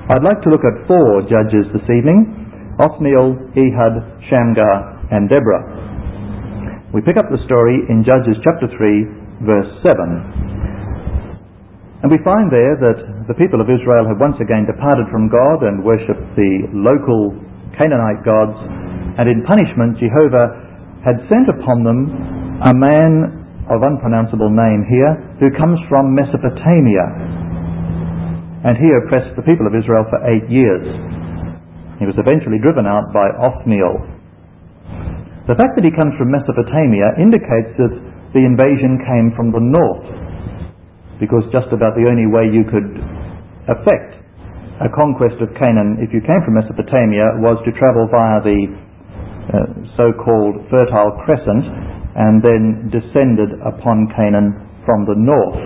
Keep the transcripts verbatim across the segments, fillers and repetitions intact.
I'd like to look at four judges this evening: Othniel, Ehud, Shamgar, and Deborah. We pick up the story in Judges chapter three, verse seven. And we find there that the people of Israel have once again departed from God and worshipped the local Canaanite gods, and in punishment Jehovah had sent upon them a man of unpronounceable name here, who comes from Mesopotamia. And he oppressed the people of Israel for eight years. He was eventually driven out by Othniel. The fact that he comes from Mesopotamia indicates that the invasion came from the north, because just about the only way you could effect a conquest of Canaan if you came from Mesopotamia was to travel via the uh, so-called Fertile Crescent, and then descended upon Canaan from the north.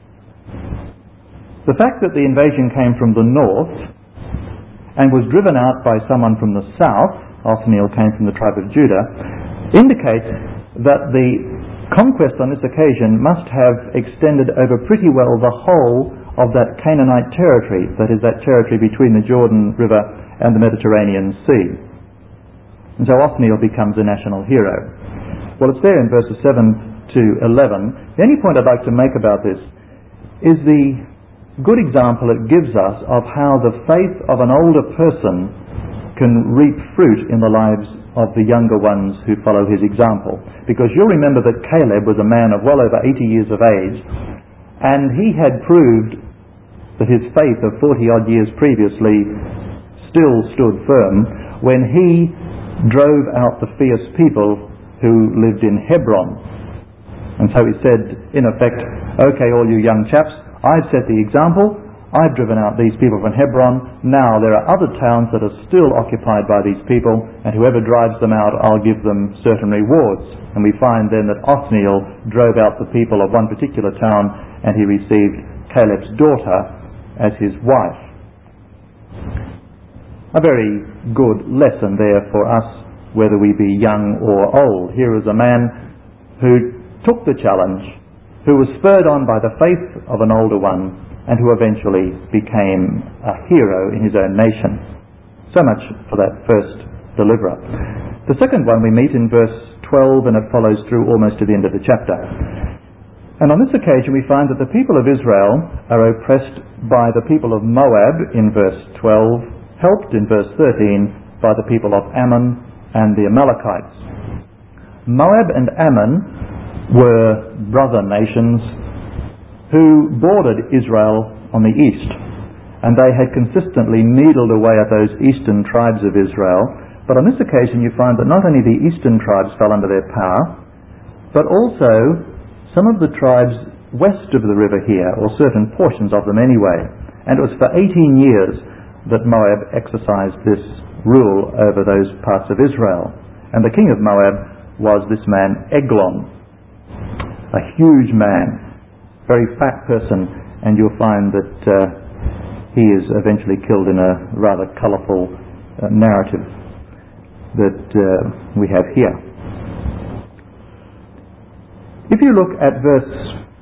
The fact that the invasion came from the north and was driven out by someone from the south, Othniel came from the tribe of Judah, indicates that the conquest on this occasion must have extended over pretty well the whole of that Canaanite territory, that is, that territory between the Jordan River and the Mediterranean Sea. And so Othniel becomes a national hero. Well, it's there in verses seven to eleven. The only point I'd like to make about this is the good example it gives us of how the faith of an older person can reap fruit in the lives of the younger ones who follow his example. Because you'll remember that Caleb was a man of well over eighty years of age, and he had proved that his faith of forty-odd years previously still stood firm when he drove out the fierce people who lived in Hebron. And so he said, in effect, okay, all you young chaps, I've set the example, I've driven out these people from Hebron, now there are other towns that are still occupied by these people, and whoever drives them out, I'll give them certain rewards. And we find then that Othniel drove out the people of one particular town, and he received Caleb's daughter as his wife. A very good lesson there for us, whether we be young or old. Here is a man who took the challenge, who was spurred on by the faith of an older one, and who eventually became a hero in his own nation. So much for that first deliverer. The second one we meet in verse twelve, and it follows through almost to the end of the chapter. And on this occasion we find that the people of Israel are oppressed by the people of Moab in verse twelve, helped in verse thirteen by the people of Ammon and the Amalekites. Moab and Ammon were brother nations who bordered Israel on the east, and they had consistently needled away at those eastern tribes of Israel. But on this occasion you find that not only the eastern tribes fell under their power, but also some of the tribes west of the river here, or certain portions of them anyway. And it was for eighteen years that Moab exercised this rule over those parts of Israel. And the king of Moab was this man Eglon, a huge man, very fat person, and you'll find that uh, he is eventually killed in a rather colourful uh, narrative that uh, we have here. If you look at verse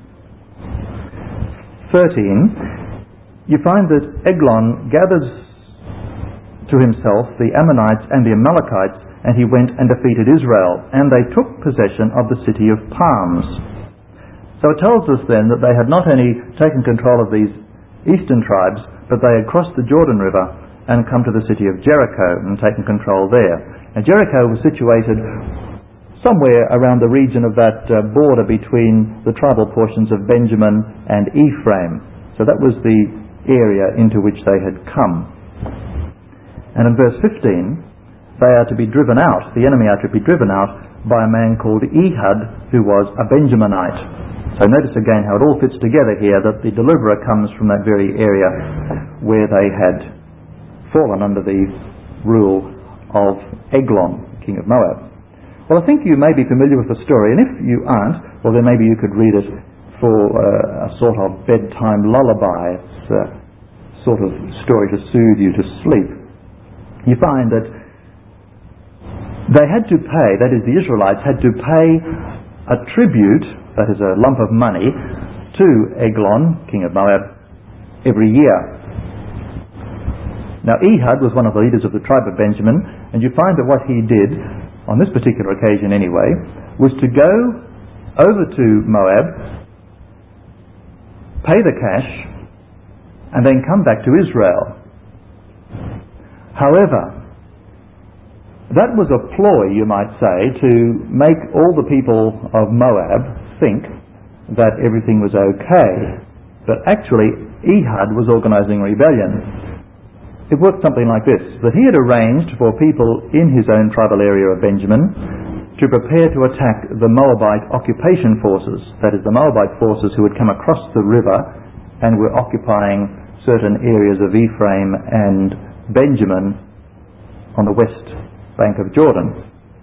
thirteen, you find that Eglon gathers to himself the Ammonites and the Amalekites, and he went and defeated Israel, and they took possession of the city of Palms. So it tells us then that they had not only taken control of these eastern tribes, but they had crossed the Jordan River and come to the city of Jericho and taken control there. Now Jericho was situated somewhere around the region of that uh, border between the tribal portions of Benjamin and Ephraim. So that was the area into which they had come. And in verse fifteen, they are to be driven out, the enemy are to be driven out by a man called Ehud, who was a Benjaminite. So notice again how it all fits together here, that the deliverer comes from that very area where they had fallen under the rule of Eglon, king of Moab. Well, I think you may be familiar with the story, and if you aren't, well then maybe you could read it for uh, a sort of bedtime lullaby. It's a sort of story to soothe you to sleep. You find that they had to pay, that is the Israelites had to pay a tribute, that is a lump of money, to Eglon, king of Moab, every year. Now Ehud was one of the leaders of the tribe of Benjamin, and you find that what he did, on this particular occasion anyway, was to go over to Moab, pay the cash, and then come back to Israel. However, that was a ploy, you might say, to make all the people of Moab think that everything was okay. But actually, Ehud was organising rebellion. It worked something like this, that he had arranged for people in his own tribal area of Benjamin to prepare to attack the Moabite occupation forces, that is, the Moabite forces who had come across the river and were occupying certain areas of Ephraim and Benjamin on the west bank of Jordan.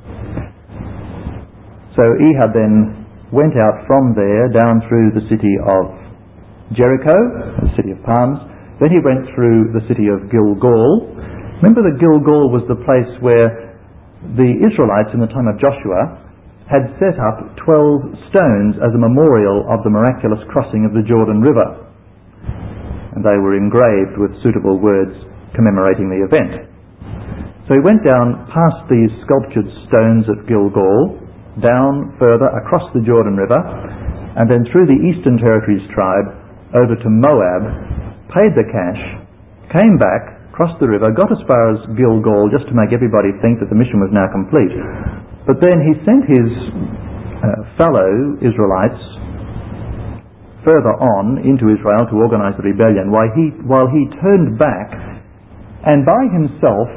So Ehud then went out from there down through the city of Jericho, the city of palms. Then he went through the city of Gilgal. Remember that Gilgal was the place where the Israelites in the time of Joshua had set up twelve stones as a memorial of the miraculous crossing of the Jordan River. And they were engraved with suitable words commemorating the event. So he went down past these sculptured stones at Gilgal, down further across the Jordan River, and then through the Eastern Territories tribe over to Moab, paid the cash, came back, crossed the river, got as far as Gilgal just to make everybody think that the mission was now complete. But then he sent his uh, fellow Israelites further on into Israel to organise the rebellion, while he, while he turned back and by himself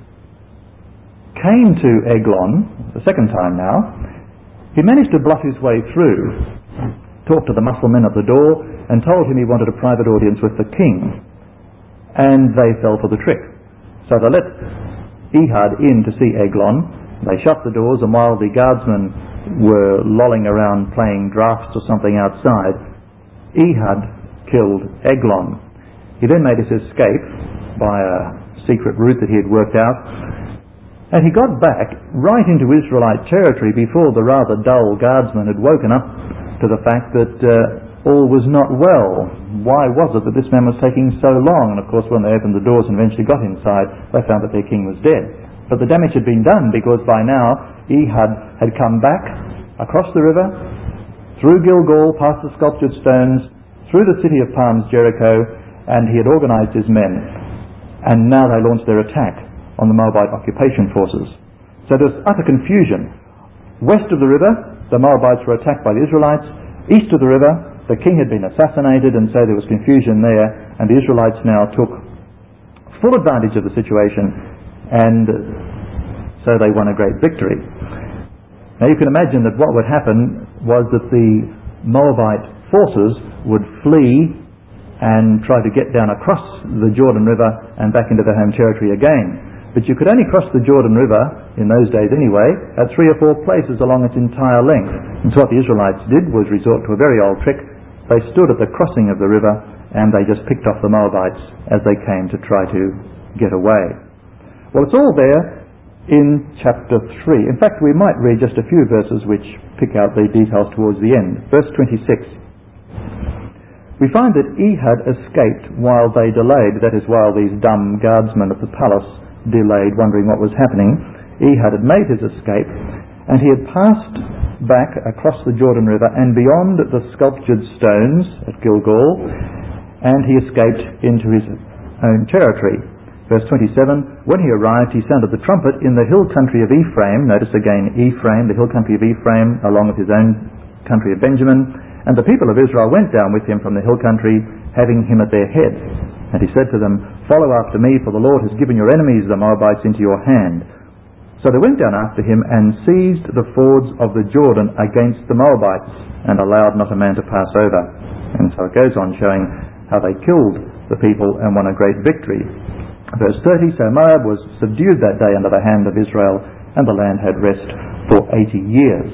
came to Eglon, the second time now. He managed to bluff his way through, talked to the muscle men at the door, and told him he wanted a private audience with the king. And they fell for the trick. So they let Ehud in to see Eglon. They shut the doors, and while the guardsmen were lolling around playing drafts or something outside, Ehud killed Eglon. He then made his escape by a secret route that he had worked out, and he got back right into Israelite territory before the rather dull guardsmen had woken up to the fact that uh, all was not well. Why was it that this man was taking so long? And of course, when they opened the doors and eventually got inside, they found that their king was dead. But the damage had been done, because by now Ehud had come back across the river, through Gilgal, past the sculptured stones, through the city of palms, Jericho, and he had organised his men. And now they launched their attack on the Moabite occupation forces. So there was utter confusion. West of the river, the Moabites were attacked by the Israelites. East of the river, the king had been assassinated, and so there was confusion there, and the Israelites now took full advantage of the situation, and so they won a great victory. Now you can imagine that what would happen was that the Moabite forces would flee and try to get down across the Jordan River and back into their home territory again. But you could only cross the Jordan River, in those days anyway, at three or four places along its entire length. And so what the Israelites did was resort to a very old trick. They stood at the crossing of the river and they just picked off the Moabites as they came to try to get away. Well, it's all there in chapter three. In fact, we might read just a few verses which pick out the details towards the end. Verse twenty-six. We find that Ehud escaped while they delayed, that is, while these dumb guardsmen at the palace delayed, wondering what was happening. Ehud had made his escape, and he had passed back across the Jordan River and beyond the sculptured stones at Gilgal, and he escaped into his own territory. Verse twenty-seven, when he arrived, he sounded the trumpet in the hill country of Ephraim. Notice again Ephraim, the hill country of Ephraim, along with his own country of Benjamin. And the people of Israel went down with him from the hill country, having him at their head. And he said to them, follow after me, for the Lord has given your enemies, the Moabites, into your hand. So they went down after him and seized the fords of the Jordan against the Moabites, and allowed not a man to pass over. And so it goes on showing how they killed the people and won a great victory. Verse thirty, so Moab was subdued that day under the hand of Israel, and the land had rest for eighty years.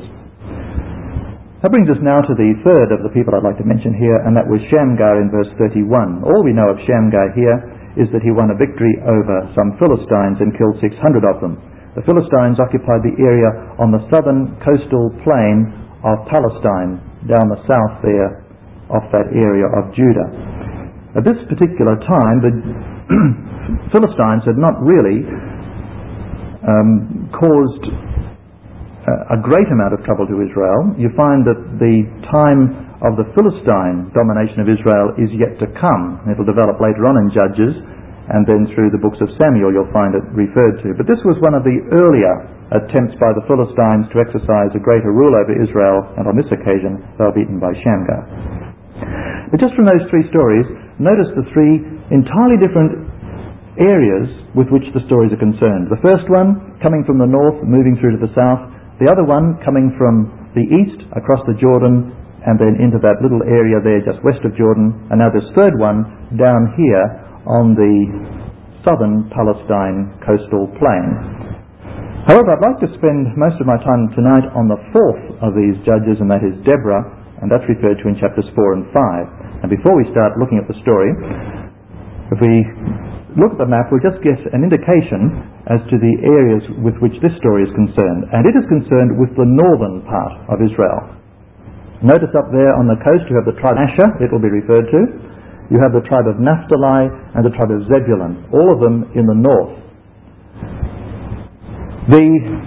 That brings us now to the third of the people I'd like to mention here, and that was Shamgar in verse thirty-one. All we know of Shamgar here is that he won a victory over some Philistines and killed six hundred of them. The Philistines occupied the area on the southern coastal plain of Palestine, down the south there, off that area of Judah. At this particular time, the Philistines had not really um, caused a great amount of trouble to Israel. You find that the time of the Philistine domination of Israel is yet to come. It'll develop later on in Judges, and then through the books of Samuel you'll find it referred to. But this was one of the earlier attempts by the Philistines to exercise a greater rule over Israel, and on this occasion they were beaten by Shamgar. But just from those three stories, notice the three entirely different areas with which the stories are concerned. The first one coming from the north, moving through to the south. The other one coming from the east, across the Jordan, and then into that little area there just west of Jordan. And now this third one down here on the southern Palestine coastal plain. However, I'd like to spend most of my time tonight on the fourth of these judges, and that is Deborah, and that's referred to in chapters four and five. And before we start looking at the story, if we look at the map, we'll just get an indication as to the areas with which this story is concerned. And it is concerned with the northern part of Israel. Notice up there on the coast you have the tribe of Asher, it will be referred to. You have the tribe of Naphtali and the tribe of Zebulun, all of them in the north. The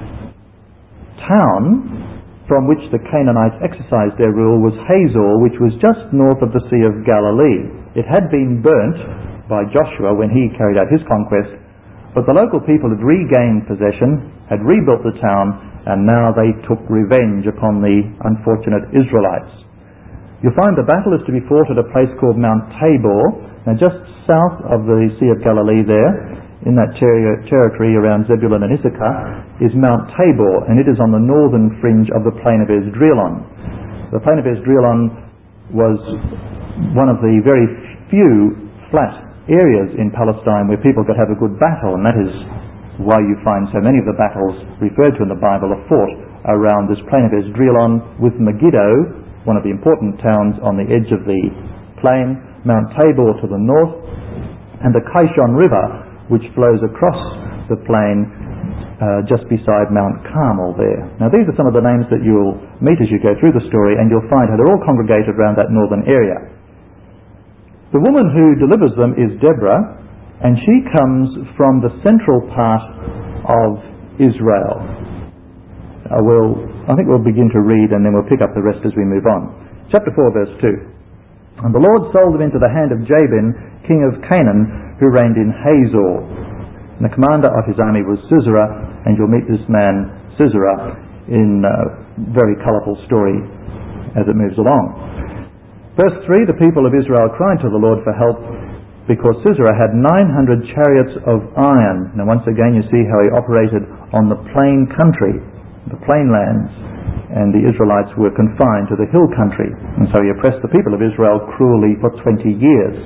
town from which the Canaanites exercised their rule was Hazor, which was just north of the Sea of Galilee. It had been burnt by Joshua when he carried out his conquest, but the local people had regained possession, had rebuilt the town, and now they took revenge upon the unfortunate Israelites. You'll find the battle is to be fought at a place called Mount Tabor, and just south of the Sea of Galilee there, in that ter- territory around Zebulun and Issachar, is Mount Tabor, and it is on the northern fringe of the plain of Esdraelon. The plain of Esdraelon was one of the very few flat areas in Palestine where people could have a good battle, and that is why you find so many of the battles referred to in the Bible are fought around this plain of Esdraelon, with Megiddo, one of the important towns on the edge of the plain, Mount Tabor to the north, and the Kishon River, which flows across the plain uh, just beside Mount Carmel there. Now these are some of the names that you'll meet as you go through the story, and you'll find how they're all congregated around that northern area. The woman who delivers them is Deborah, and she comes from the central part of Israel. I will, I think we'll begin to read, and then we'll pick up the rest as we move on. Chapter four, verse two. And the Lord sold them into the hand of Jabin, king of Canaan, who reigned in Hazor. And the commander of his army was Sisera, and you'll meet this man, Sisera, in a very colourful story as it moves along. Verse three, the people of Israel cried to the Lord for help, because Sisera had nine hundred chariots of iron. Now once again you see how he operated on the plain country, the plain lands, and the Israelites were confined to the hill country, and so he oppressed the people of Israel cruelly for twenty years.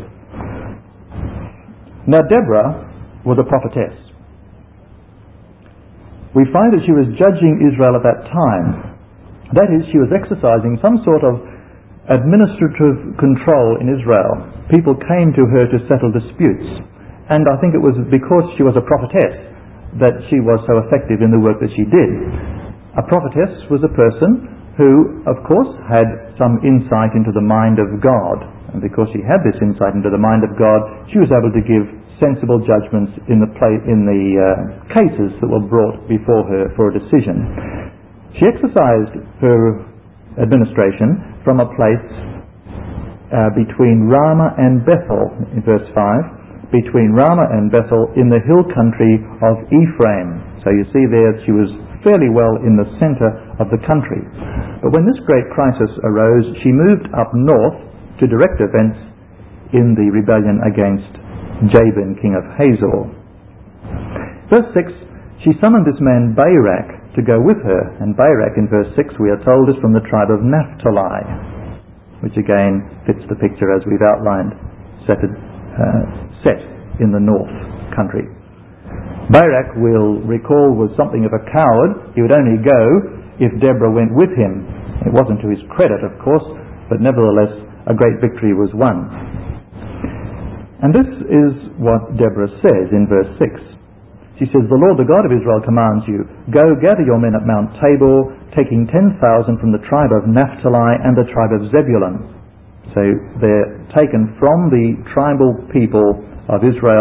Now Deborah was a prophetess. We find that she was judging Israel at that time. That is, she was exercising some sort of administrative control in Israel. People came to her to settle disputes, and I think it was because she was a prophetess that she was so effective in the work that she did. A prophetess was a person who, of course, had some insight into the mind of God, and because she had this insight into the mind of God, she was able to give sensible judgments in the play, in the uh, cases that were brought before her for a decision. She exercised her administration from a place uh, between Ramah and Bethel, in verse five, between Ramah and Bethel in the hill country of Ephraim. So you see there she was fairly well in the centre of the country. But when this great crisis arose, she moved up north to direct events in the rebellion against Jabin, king of Hazor. Verse six, she summoned this man Barak to go with her, and Barak in verse six we are told is from the tribe of Naphtali, which again fits the picture as we've outlined, set, uh, set in the north country. Barak, we'll recall, was something of a coward. He would only go if Deborah went with him. It wasn't to his credit, of course, but nevertheless a great victory was won. And this is what Deborah says in verse six. She says, "The Lord, the God of Israel, commands you, go gather your men at Mount Tabor, taking ten thousand from the tribe of Naphtali and the tribe of Zebulun." So they're taken from the tribal people of Israel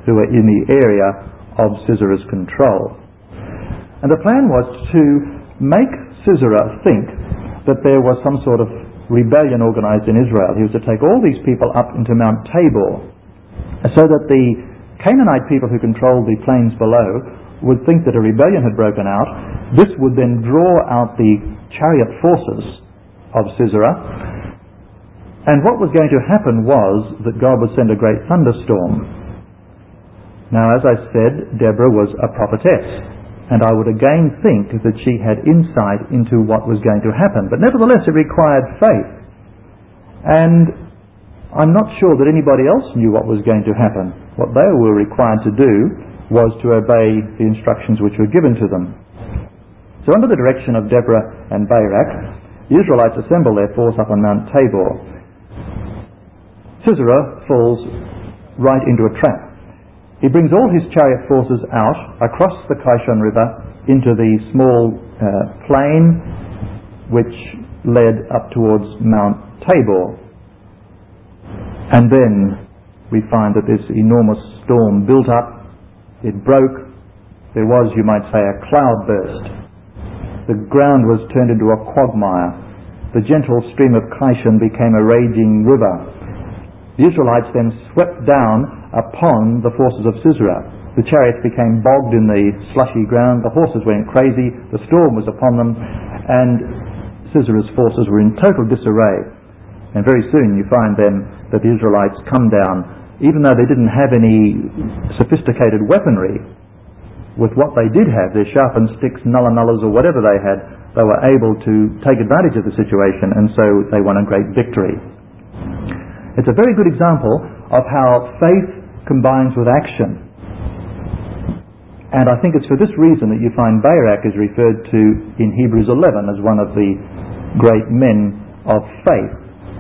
who were in the area of Sisera's control. And the plan was to make Sisera think that there was some sort of rebellion organized in Israel. He was to take all these people up into Mount Tabor so that the Canaanite people who controlled the plains below would think that a rebellion had broken out. This would then draw out the chariot forces of Sisera. And what was going to happen was that God would send a great thunderstorm. Now, as I said, Deborah was a prophetess, and I would again think that she had insight into what was going to happen. But nevertheless, it required faith. And I'm not sure that anybody else knew what was going to happen. What they were required to do was to obey the instructions which were given to them. So under the direction of Deborah and Barak, the Israelites assemble their force up on Mount Tabor. Sisera falls right into a trap. He brings all his chariot forces out across the Kishon River into the small uh, plain which led up towards Mount Tabor. And then we find that this enormous storm built up. It broke. There was, you might say, a cloudburst. The ground was turned into a quagmire. The gentle stream of Kishon became a raging river. The Israelites then swept down upon the forces of Sisera. The chariots became bogged in the slushy ground. The horses went crazy. The storm was upon them. And Sisera's forces were in total disarray. And very soon you find then that the Israelites come down, even though they didn't have any sophisticated weaponry. With what they did have, their sharpened sticks, nulla nullas or whatever they had, they were able to take advantage of the situation, and so they won a great victory. It's a very good example of how faith combines with action. And I think it's for this reason that you find Barak is referred to in Hebrews eleven as one of the great men of faith.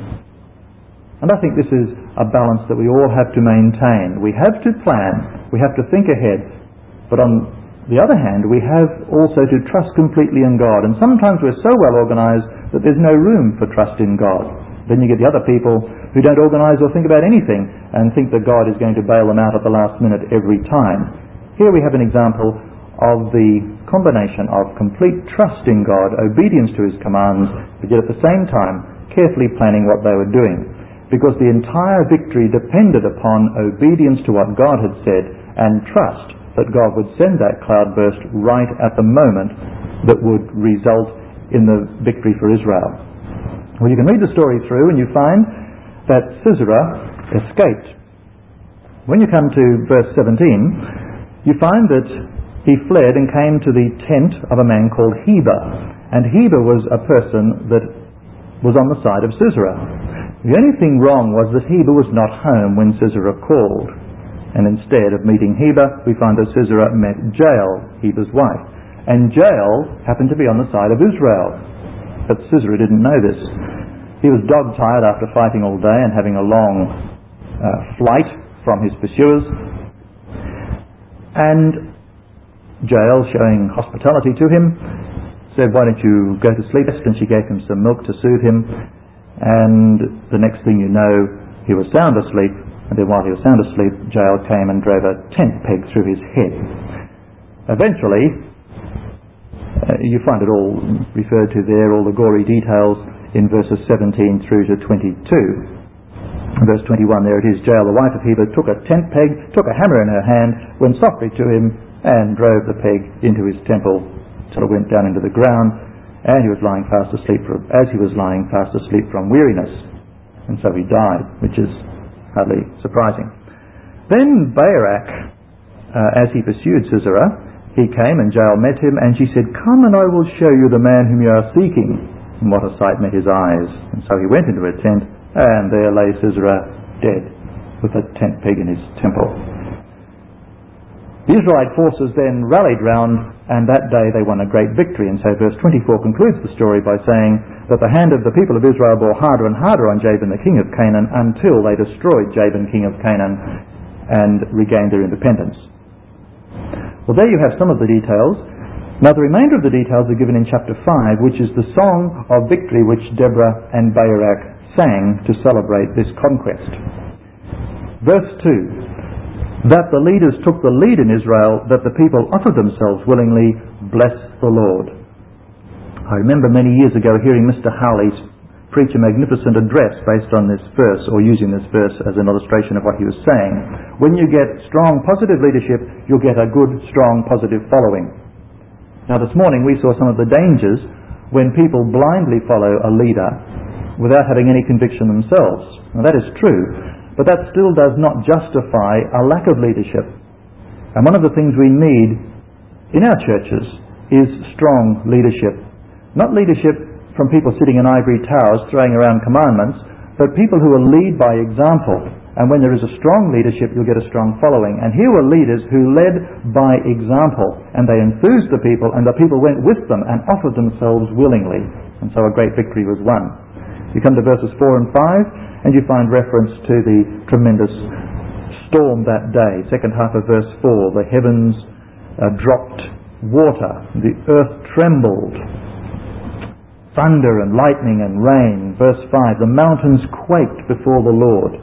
And I think this is a balance that we all have to maintain. We have to plan, we have to think ahead, but on the other hand, we have also to trust completely in God. And sometimes we're so well organized that there's no room for trust in God. Then you get the other people who don't organise or think about anything and think that God is going to bail them out at the last minute every time. Here we have an example of the combination of complete trust in God, obedience to His commands, but yet at the same time carefully planning what they were doing. Because the entire victory depended upon obedience to what God had said and trust that God would send that cloudburst right at the moment that would result in the victory for Israel. Well, you can read the story through and you find that Sisera escaped. When you come to verse seventeen, you find that he fled and came to the tent of a man called Heber. And Heber was a person that was on the side of Sisera. The only thing wrong was that Heber was not home when Sisera called. And instead of meeting Heber, we find that Sisera met Jael, Heber's wife. And Jael happened to be on the side of Israel. But Sisera didn't know this. He was dog-tired after fighting all day and having a long uh, flight from his pursuers. And Jael, showing hospitality to him, said, "Why don't you go to sleep?" And she gave him some milk to soothe him. And the next thing you know, he was sound asleep. And then while he was sound asleep, Jael came and drove a tent peg through his head. Eventually, uh, you find it all referred to there, all the gory details, in verses seventeen through to twenty-two. Verse twenty-one, there it is, Jael, the wife of Heber, took a tent peg, took a hammer in her hand, went softly to him, and drove the peg into his temple till it went down into the ground, and he was lying fast asleep from, as he was lying fast asleep from weariness. And so he died, which is hardly surprising. Then Barak, uh, as he pursued Sisera, he came and Jael met him, and she said, "Come and I will show you the man whom you are seeking." And what a sight met his eyes. And so he went into a tent, and there lay Sisera dead, with a tent peg in his temple. The Israelite forces then rallied round, and that day they won a great victory. And so verse twenty-four concludes the story by saying that the hand of the people of Israel bore harder and harder on Jabin the king of Canaan until they destroyed Jabin king of Canaan and regained their independence. Well, there you have some of the details. Now the remainder of the details are given in chapter five, which is the song of victory which Deborah and Barak sang to celebrate this conquest. Verse two, that the leaders took the lead in Israel, that the people offered themselves willingly, bless the Lord. I remember many years ago hearing Mister Howley preach a magnificent address based on this verse, or using this verse as an illustration of what he was saying. When you get strong positive leadership, you'll get a good, strong, positive following. Now this morning we saw some of the dangers when people blindly follow a leader without having any conviction themselves. Now that is true, but that still does not justify a lack of leadership. And one of the things we need in our churches is strong leadership. Not leadership from people sitting in ivory towers throwing around commandments, but people who will lead by example. And when there is a strong leadership, you'll get a strong following. And here were leaders who led by example, and they enthused the people, and the people went with them and offered themselves willingly. And so a great victory was won. You come to verses four and five, and you find reference to the tremendous storm that day. Second half of verse four, the heavens uh, dropped water, the earth trembled, thunder and lightning and rain. Verse five, the mountains quaked before the Lord.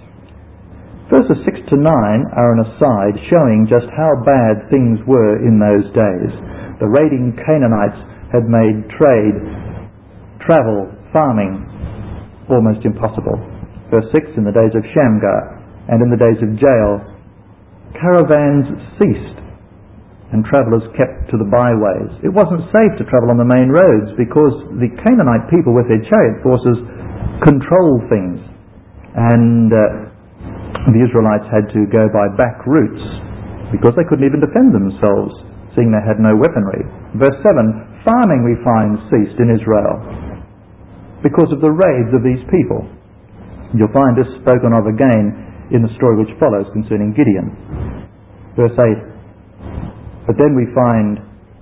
Verses six to nine are an aside showing just how bad things were in those days. The raiding Canaanites had made trade, travel, farming almost impossible. Verse six, in the days of Shamgar and in the days of Jael, caravans ceased and travellers kept to the byways. It wasn't safe to travel on the main roads because the Canaanite people with their chariot forces controlled things, and uh, the Israelites had to go by back routes because they couldn't even defend themselves, seeing they had no weaponry. Verse seven, farming we find ceased in Israel because of the raids of these people. You'll find this spoken of again in the story which follows concerning Gideon. Verse eight, but then we find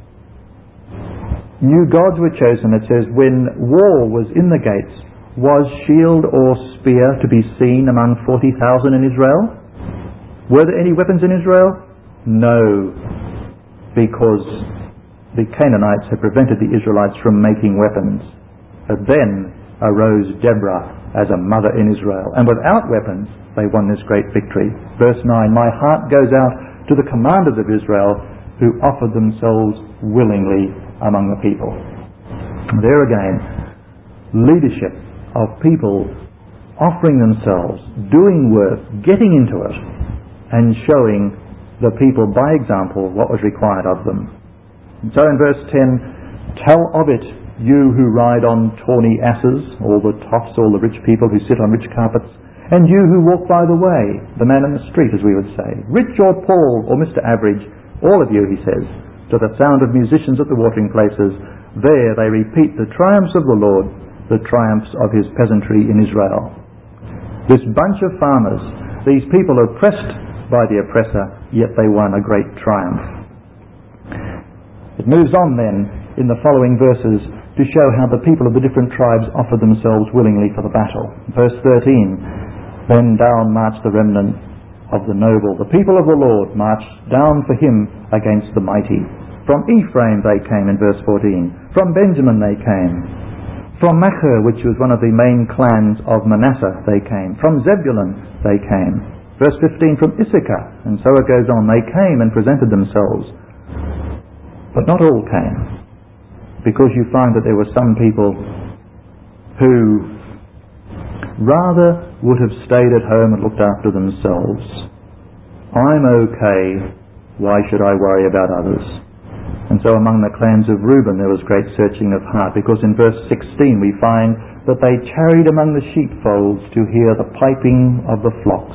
new gods were chosen. It says, when war was in the gates, was shield or spear to be seen among forty thousand in Israel? Were there any weapons in Israel? No, because the Canaanites had prevented the Israelites from making weapons. But then arose Deborah as a mother in Israel, and without weapons they won this great victory. Verse nine, my heart goes out to the commanders of Israel who offered themselves willingly among the people. There again, leadership of people offering themselves, doing work, getting into it, and showing the people by example what was required of them. And so in verse ten, tell of it, you who ride on tawny asses, all the toffs, all the rich people who sit on rich carpets, and you who walk by the way, the man in the street, as we would say, rich or poor or Mister Average, all of you, he says, to the sound of musicians at the watering places, there they repeat the triumphs of the Lord, the triumphs of his peasantry in Israel. This bunch of farmers, these people oppressed by the oppressor, yet they won a great triumph. It moves on then in the following verses to show how the people of the different tribes offered themselves willingly for the battle. Verse thirteen, then down marched the remnant of the noble. The people of the Lord marched down for him against the mighty. From Ephraim they came in verse fourteen. From Benjamin they came. From Machir, which was one of the main clans of Manasseh, they came. From Zebulun they came. Verse fifteen, from Issachar, and so it goes on. They came and presented themselves. But not all came, because you find that there were some people who rather would have stayed at home and looked after themselves. I'm okay, why should I worry about others? And so among the clans of Reuben there was great searching of heart, because in verse sixteen we find that they tarried among the sheepfolds to hear the piping of the flocks.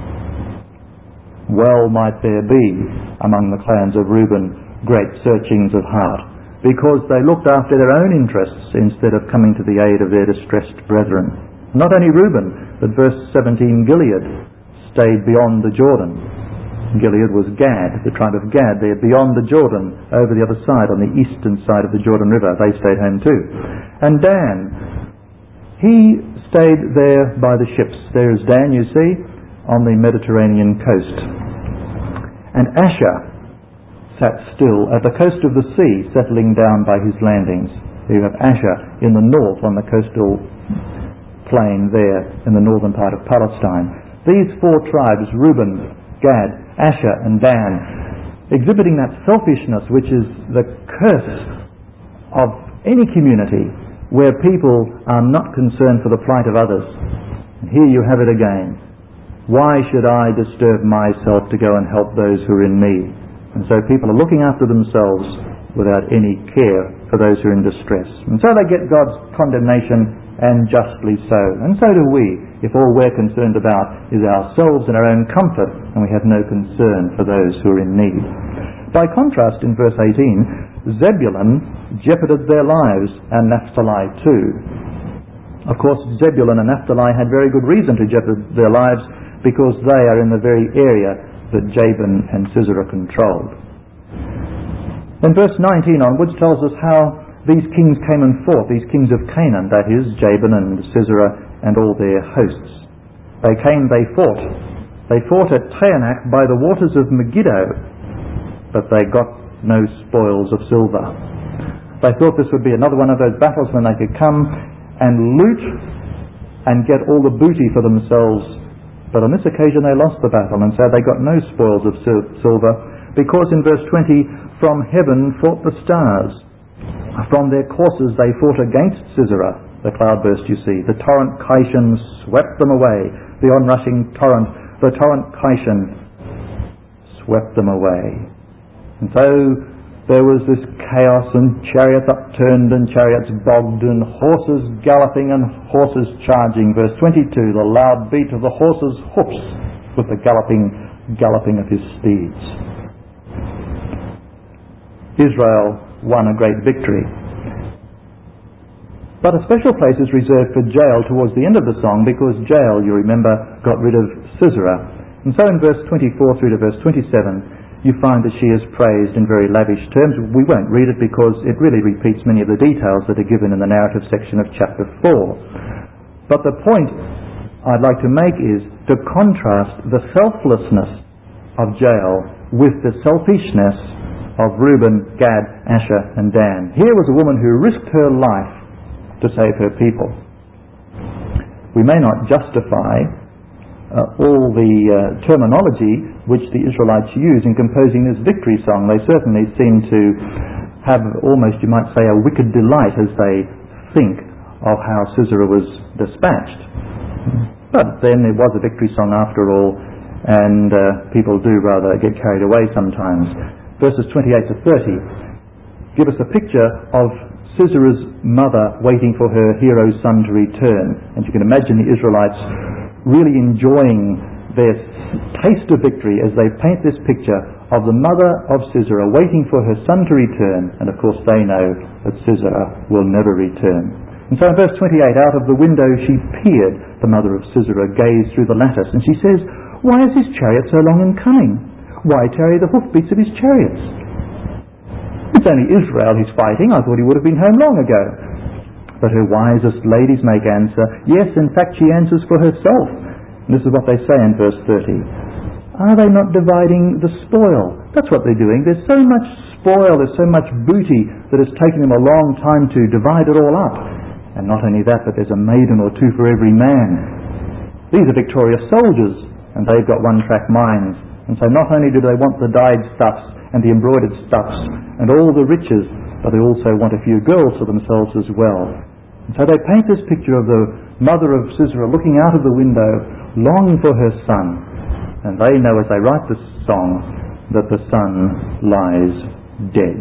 Well might there be among the clans of Reuben great searchings of heart, because they looked after their own interests instead of coming to the aid of their distressed brethren. Not only Reuben, but verse seventeen, Gilead stayed beyond the Jordan. Gilead was Gad, the tribe of Gad. They're beyond the Jordan, over the other side, on the eastern side of the Jordan River. They stayed home too. And Dan, he stayed there by the ships. There is Dan, you see, on the Mediterranean coast. And Asher sat still at the coast of the sea, settling down by his landings. You have Asher in the north, on the coastal plain there in the northern part of Palestine. These four tribes, Reuben, Gad, Asher and Dan, exhibiting that selfishness which is the curse of any community where people are not concerned for the plight of others. And here you have it again. Why should I disturb myself to go and help those who are in need? And so people are looking after themselves without any care for those who are in distress. And so they get God's condemnation, and justly so. And so do we, if all we're concerned about is ourselves and our own comfort, and we have no concern for those who are in need. By contrast, in verse eighteen, Zebulun jeoparded their lives, and Naphtali too. Of course, Zebulun and Naphtali had very good reason to jeopard their lives, because they are in the very area that Jabin and Sisera controlled. Then verse nineteen onwards tells us how these kings came and fought, these kings of Canaan, that is, Jabin and Sisera and all their hosts. They came, they fought. They fought at Taanach by the waters of Megiddo, but they got no spoils of silver. They thought this would be another one of those battles when they could come and loot and get all the booty for themselves. But on this occasion they lost the battle, and so they got no spoils of silver, because in verse twenty, from heaven fought the stars. From their courses they fought against Sisera, the cloudburst you see. The torrent Kishon swept them away. The onrushing torrent, the torrent Kishon swept them away. And so there was this chaos, and chariots upturned and chariots bogged, and horses galloping and horses charging. Verse twenty-two, the loud beat of the horses' hoofs with the galloping, galloping of his steeds. Israel won a great victory. But a special place is reserved for Jael towards the end of the song, because Jael, you remember, got rid of Sisera. And so in verse twenty-four through to verse twenty-seven, you find that she is praised in very lavish terms. We won't read it because it really repeats many of the details that are given in the narrative section of chapter four. But the point I'd like to make is to contrast the selflessness of Jael with the selfishness of Reuben, Gad, Asher and Dan. Here was a woman who risked her life to save her people. We may not justify uh, all the uh, terminology which the Israelites use in composing this victory song. They certainly seem to have almost, you might say, a wicked delight as they think of how Sisera was dispatched. But then it was a victory song after all, and uh, people do rather get carried away sometimes. Verses twenty-eight to thirty give us a picture of Sisera's mother waiting for her hero's son to return. And you can imagine the Israelites really enjoying their taste of victory as they paint this picture of the mother of Sisera waiting for her son to return. And of course they know that Sisera will never return. And so in verse twenty-eight, out of the window she peered, the mother of Sisera gazed through the lattice, and she says, "Why is his chariot so long in coming? Why tarry the hoofbeats of his chariots? It's only Israel he's fighting. I thought he would have been home long ago." But her wisest ladies make answer, yes, in fact she answers for herself. And this is what they say in verse thirty. Are they not dividing the spoil? That's what they're doing. There's so much spoil, there's so much booty that it's taken them a long time to divide it all up. And not only that, but there's a maiden or two for every man. These are victorious soldiers, and they've got one-track minds. And so not only do they want the dyed stuffs and the embroidered stuffs and all the riches, but they also want a few girls for themselves as well. And so they paint this picture of the mother of Sisera looking out of the window, longing for her son. And they know as they write this song that the son lies dead.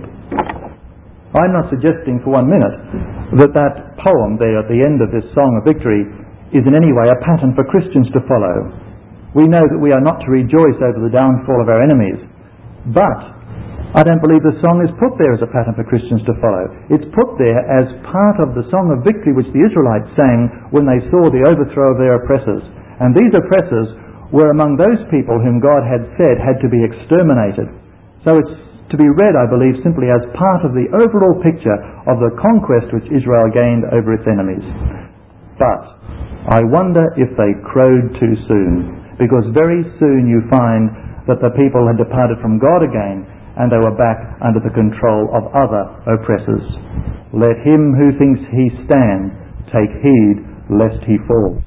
I'm not suggesting for one minute that that poem there at the end of this song of victory is in any way a pattern for Christians to follow. We know that we are not to rejoice over the downfall of our enemies. But I don't believe the song is put there as a pattern for Christians to follow. It's put there as part of the song of victory which the Israelites sang when they saw the overthrow of their oppressors. And these oppressors were among those people whom God had said had to be exterminated. So it's to be read, I believe, simply as part of the overall picture of the conquest which Israel gained over its enemies. But I wonder if they crowed too soon. Because very soon you find that the people had departed from God again, and they were back under the control of other oppressors. Let him who thinks he stands take heed lest he fall.